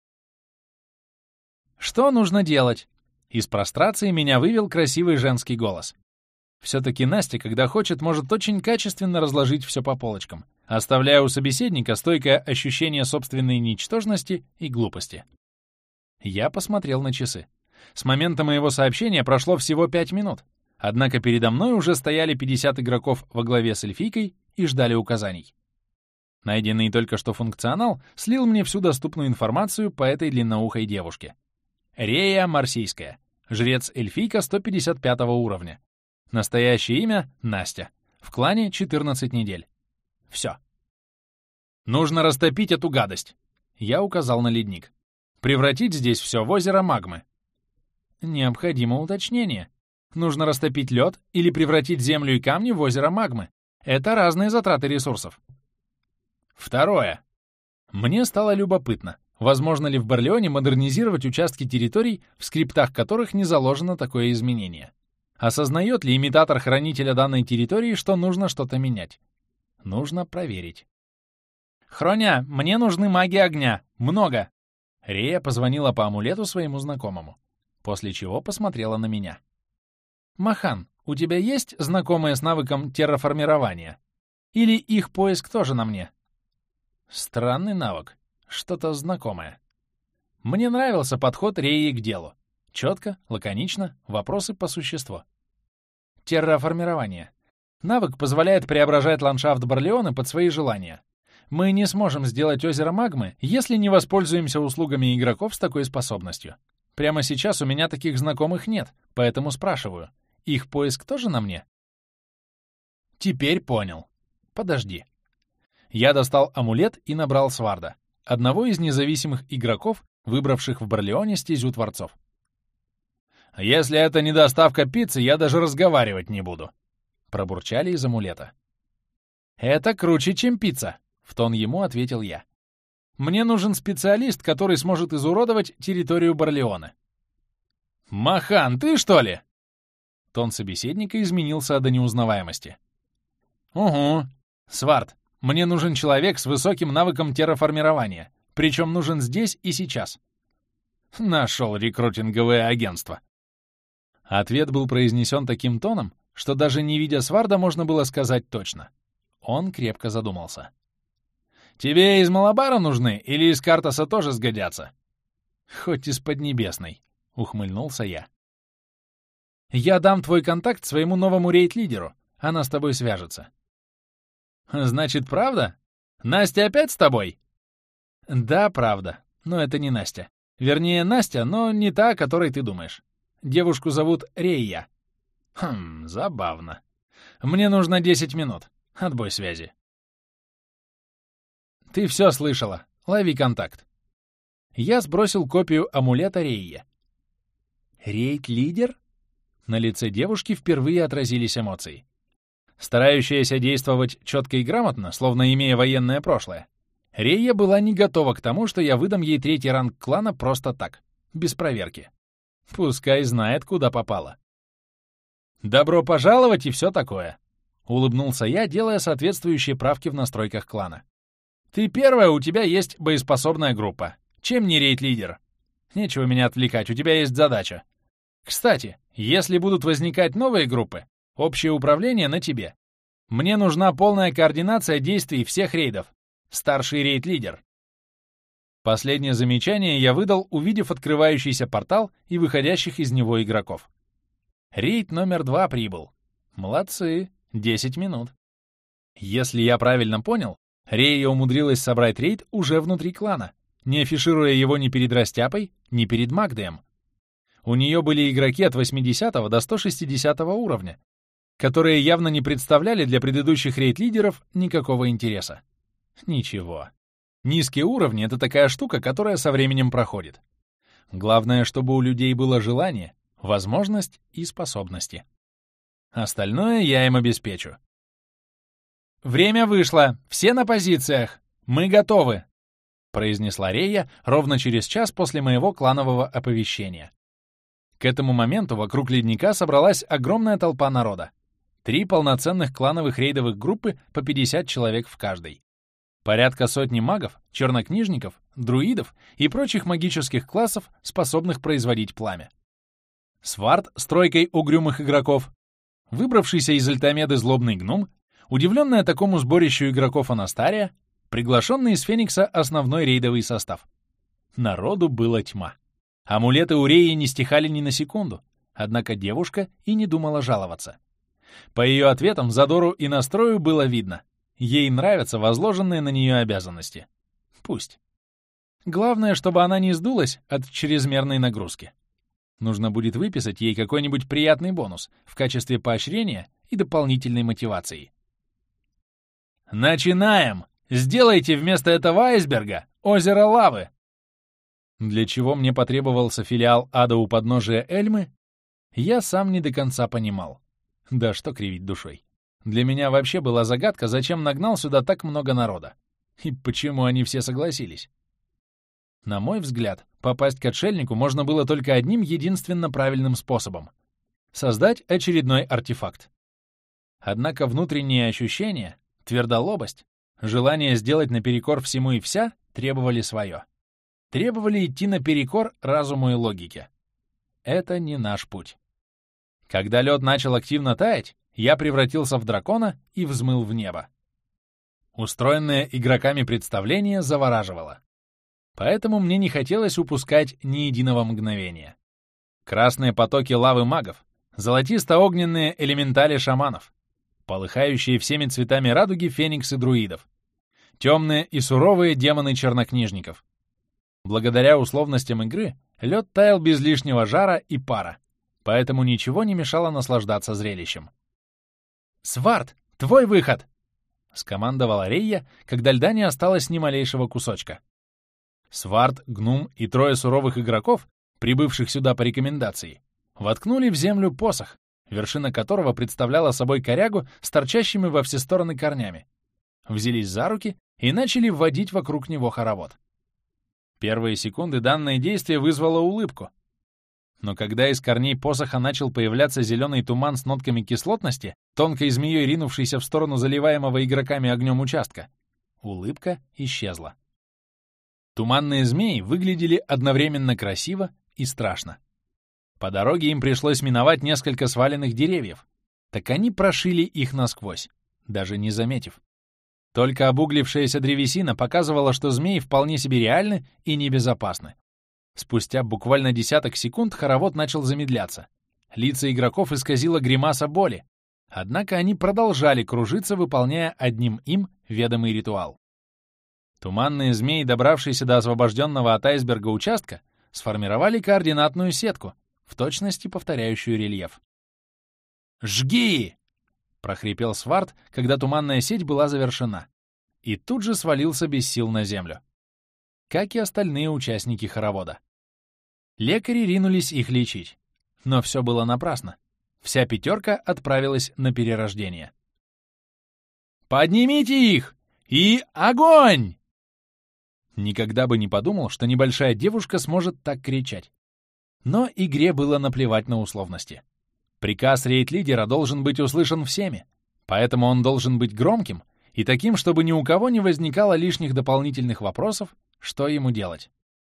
S1: Что нужно делать? Из прострации меня вывел красивый женский голос. Все-таки Настя, когда хочет, может очень качественно разложить все по полочкам, оставляя у собеседника стойкое ощущение собственной ничтожности и глупости. Я посмотрел на часы. С момента моего сообщения прошло всего 5 минут, однако передо мной уже стояли 50 игроков во главе с эльфийкой и ждали указаний. Найденный только что функционал слил мне всю доступную информацию по этой длинноухой девушке. Рея Марсийская. Жрец-эльфийка 155 уровня. Настоящее имя — Настя. В клане 14 недель. Все. Нужно растопить эту гадость. Я указал на ледник. Превратить здесь все в озеро магмы. Необходимо уточнение. Нужно растопить лед или превратить землю и камни в озеро магмы. Это разные затраты ресурсов. Второе. Мне стало любопытно, возможно ли в Барлеоне модернизировать участки территорий, в скриптах которых не заложено такое изменение. Осознает ли имитатор хранителя данной территории, что нужно что-то менять? Нужно проверить. «Хроня, мне нужны маги огня. Много!» Рея позвонила по амулету своему знакомому, после чего посмотрела на меня. «Махан, у тебя есть знакомые с навыком терраформирования? Или их поиск тоже на мне?» Странный навык. Что-то знакомое. Мне нравился подход Реи к делу. Четко, лаконично, вопросы по существу. Терраформирование. Навык позволяет преображать ландшафт Барлеона под свои желания. Мы не сможем сделать озеро магмы, если не воспользуемся услугами игроков с такой способностью. Прямо сейчас у меня таких знакомых нет, поэтому спрашиваю. Их поиск тоже на мне? Теперь понял. Подожди. Я достал амулет и набрал Сварда, одного из независимых игроков, выбравших в Барлеоне стезю Творцов. «Если это не доставка пиццы, я даже разговаривать не буду», — пробурчали из амулета. «Это круче, чем пицца», — в тон ему ответил я. «Мне нужен специалист, который сможет изуродовать территорию Барлеона». «Махан, ты что ли?» Тон собеседника изменился до неузнаваемости. «Угу. Свард, мне нужен человек с высоким навыком терраформирования, причем нужен здесь и сейчас». Нашел рекрутинговое агентство. Ответ был произнесен таким тоном, что даже не видя Сварда, можно было сказать точно. Он крепко задумался. «Тебе из Малабара нужны или из Картаса тоже сгодятся?» «Хоть из Поднебесной», — ухмыльнулся я. «Я дам твой контакт своему новому рейд-лидеру. Она с тобой свяжется». «Значит, правда? Настя опять с тобой?» «Да, правда. Но это не Настя. Вернее, Настя, но не та, о которой ты думаешь. Девушку зовут Рея». Забавно. Мне нужно 10 минут. Отбой связи. Ты все слышала. Лови контакт. Я сбросил копию амулета Рея. Рейд-лидер? На лице девушки впервые отразились эмоции. Старающаяся действовать четко и грамотно, словно имея военное прошлое, Рея была не готова к тому, что я выдам ей 3-й ранг клана просто так, без проверки. Пускай знает, куда попала. «Добро пожаловать» и все такое. Улыбнулся я, делая соответствующие правки в настройках клана. «Ты первая, у тебя есть боеспособная группа. Чем не рейд-лидер? Нечего меня отвлекать, у тебя есть задача. Кстати, если будут возникать новые группы, общее управление на тебе. Мне нужна полная координация действий всех рейдов. Старший рейд-лидер». Последнее замечание я выдал, увидев открывающийся портал и выходящих из него игроков. Рейд номер 2 прибыл. Молодцы, 10 минут. Если я правильно понял, Рея умудрилась собрать рейд уже внутри клана, не афишируя его ни перед Растяпой, ни перед Магдеем. У нее были игроки от 80 до 160 уровня, которые явно не представляли для предыдущих рейд-лидеров никакого интереса. Ничего. Низкие уровни — это такая штука, которая со временем проходит. Главное, чтобы у людей было желание, возможность и способности. Остальное я им обеспечу. «Время вышло! Все на позициях! Мы готовы!» — произнесла Рея ровно через час после моего кланового оповещения. К этому моменту вокруг ледника собралась огромная толпа народа. 3 полноценных клановых рейдовых группы по 50 человек в каждой. Порядка сотни магов, чернокнижников, друидов и прочих магических классов, способных производить пламя. Свард с тройкой угрюмых игроков, выбравшийся из Альтамеды злобный гном, удивленная такому сборищу игроков Анастария, приглашенный из Феникса основной рейдовый состав. Народу была тьма. Амулеты у Реи не стихали ни на секунду, однако девушка и не думала жаловаться. По ее ответам, задору и настрою было видно. ей нравятся возложенные на нее обязанности. Пусть. Главное, чтобы она не сдулась от чрезмерной нагрузки. Нужно будет выписать ей какой-нибудь приятный бонус в качестве поощрения и дополнительной мотивации. Начинаем! Сделайте вместо этого айсберга озеро лавы! Для чего мне потребовался филиал ада у подножия Эльмы, я сам не до конца понимал. Да что кривить душой. Для меня вообще была загадка, зачем нагнал сюда так много народа. И почему они все согласились. На мой взгляд, попасть к отшельнику можно было только одним единственно правильным способом — создать очередной артефакт. Однако внутренние ощущения, твердолобость, желание сделать наперекор всему и вся требовали свое. Требовали идти наперекор разуму и логике. Это не наш путь. Когда лед начал активно таять, я превратился в дракона и взмыл в небо. Устроенное игроками представление завораживало. Поэтому мне не хотелось упускать ни единого мгновения. Красные потоки лавы магов, золотисто-огненные элементали шаманов, полыхающие всеми цветами радуги фениксы друидов, темные и суровые демоны чернокнижников. Благодаря условностям игры лед таял без лишнего жара и пара, поэтому ничего не мешало наслаждаться зрелищем. «Сварт, твой выход!» — скомандовала Рейя, когда льда не осталось ни малейшего кусочка. Сварт, Гнум и трое суровых игроков, прибывших сюда по рекомендации, воткнули в землю посох, вершина которого представляла собой корягу с торчащими во все стороны корнями, взялись за руки и начали вводить вокруг него хоровод. Первые секунды данное действие вызвало улыбку. Но когда из корней посоха начал появляться зеленый туман с нотками кислотности, тонкой змеей ринувшейся в сторону заливаемого игроками огнем участка, улыбка исчезла. Туманные змеи выглядели одновременно красиво и страшно. По дороге им пришлось миновать несколько сваленных деревьев, так они прошили их насквозь, даже не заметив. Только обуглившаяся древесина показывала, что змеи вполне себе реальны и небезопасны. Спустя буквально десяток секунд хоровод начал замедляться. Лица игроков исказила гримаса боли, однако они продолжали кружиться, выполняя одним им ведомый ритуал. Туманные змеи, добравшиеся до освобожденного от айсберга участка, сформировали координатную сетку, в точности повторяющую рельеф. «Жги!» — прохрипел Сварт, когда туманная сеть была завершена, и тут же свалился без сил на землю. Как и остальные участники хоровода. Лекари ринулись их лечить, но все было напрасно. Вся пятерка отправилась на перерождение. «Поднимите их! И огонь!» Никогда бы не подумал, что небольшая девушка сможет так кричать. Но игре было наплевать на условности. Приказ рейд-лидера должен быть услышан всеми, поэтому он должен быть громким и таким, чтобы ни у кого не возникало лишних дополнительных вопросов, что ему делать.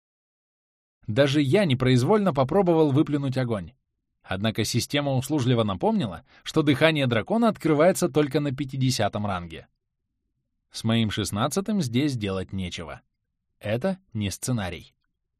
S1: Даже я непроизвольно попробовал выплюнуть огонь. Однако система услужливо напомнила, что дыхание дракона открывается только на 50-м ранге. С моим 16-м здесь делать нечего. Это не сценарий.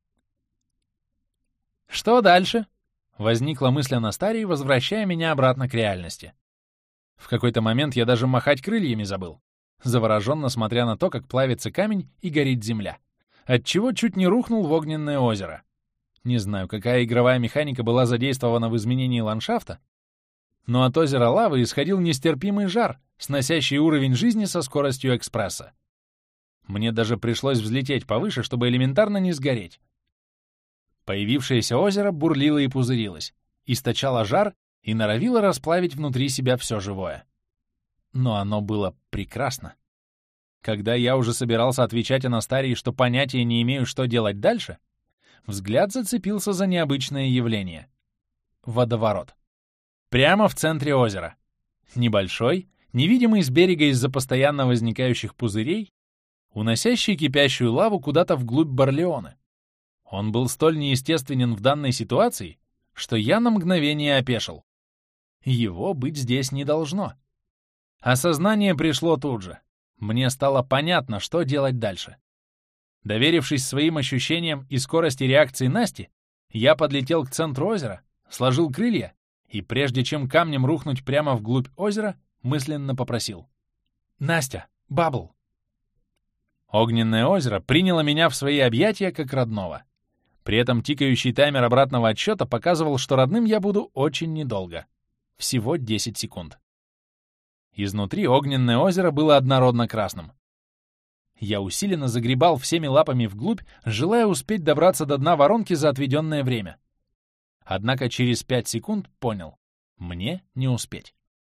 S1: «Что дальше?» — возникла мысль Анастарии, возвращая меня обратно к реальности. В какой-то момент я даже махать крыльями забыл, завороженно смотря на то, как плавится камень и горит земля, отчего чуть не рухнул в огненное озеро. Не знаю, какая игровая механика была задействована в изменении ландшафта, но от озера лавы исходил нестерпимый жар, сносящий уровень жизни со скоростью экспресса. Мне даже пришлось взлететь повыше, чтобы элементарно не сгореть. Появившееся озеро бурлило и пузырилось, источало жар и норовило расплавить внутри себя все живое. Но оно было прекрасно. Когда я уже собирался отвечать Анастарии, что понятия не имею, что делать дальше, взгляд зацепился за необычное явление — водоворот. Прямо в центре озера. Небольшой, невидимый с берега из-за постоянно возникающих пузырей, уносящий кипящую лаву куда-то вглубь Барлеоны. Он был столь неестественен в данной ситуации, что я на мгновение опешил. Его быть здесь не должно. Осознание пришло тут же. Мне стало понятно, что делать дальше. Доверившись своим ощущениям и скорости реакции Насти, я подлетел к центру озера, сложил крылья и, прежде чем камнем рухнуть прямо вглубь озера, мысленно попросил: Настя! Бабл!» Огненное озеро приняло меня в свои объятия как родного. При этом тикающий таймер обратного отсчета показывал, что родным я буду очень недолго. Всего 10 секунд. Изнутри огненное озеро было однородно красным. Я усиленно загребал всеми лапами вглубь, желая успеть добраться до дна воронки за отведенное время. Однако через 5 секунд понял — мне не успеть.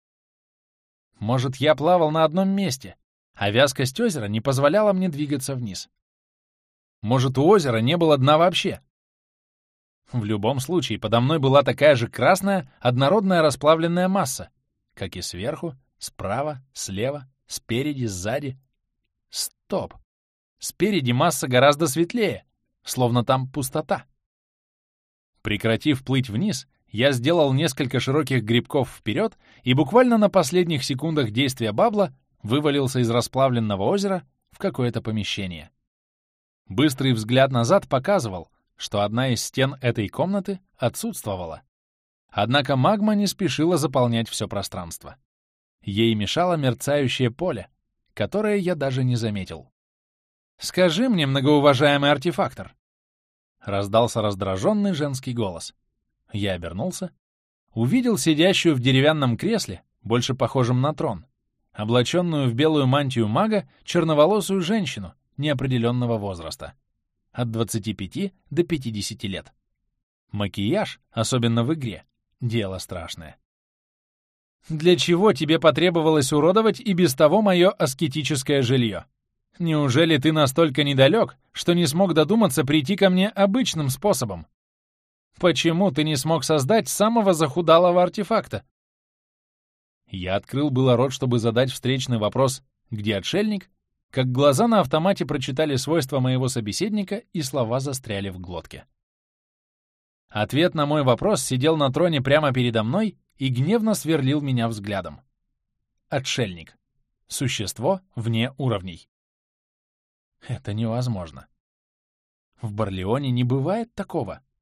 S1: Может, я плавал на одном месте, а вязкость озера не позволяла мне двигаться вниз. Может, у озера не было дна вообще. В любом случае, подо мной была такая же красная, однородная расплавленная масса, как и сверху, справа, слева, спереди, сзади. Стоп! Спереди масса гораздо светлее, словно там пустота. Прекратив плыть вниз, я сделал несколько широких грибков вперед и буквально на последних секундах действия бабла вывалился из расплавленного озера в какое-то помещение. Быстрый взгляд назад показывал, что одна из стен этой комнаты отсутствовала. Однако магма не спешила заполнять все пространство. Ей мешало мерцающее поле, которое я даже не заметил. «Скажи мне, многоуважаемый артефактор!» Раздался раздраженный женский голос. Я обернулся, увидел сидящую в деревянном кресле, больше похожем на трон, облаченную в белую мантию мага, черноволосую женщину неопределенного возраста, от 25 до 50 лет. Макияж, особенно в игре, дело страшное. «Для чего тебе потребовалось уродовать и без того мое аскетическое жилье? Неужели ты настолько недалек, что не смог додуматься прийти ко мне обычным способом? Почему ты не смог создать самого захудалого артефакта?» Я открыл было рот, чтобы задать встречный вопрос «Где отшельник?», как глаза на автомате прочитали свойства моего собеседника, и слова застряли в глотке. Ответ на мой вопрос сидел на троне прямо передо мной и гневно сверлил меня взглядом. Отшельник. Существо вне уровней. Это невозможно. В Барлеоне не бывает такого.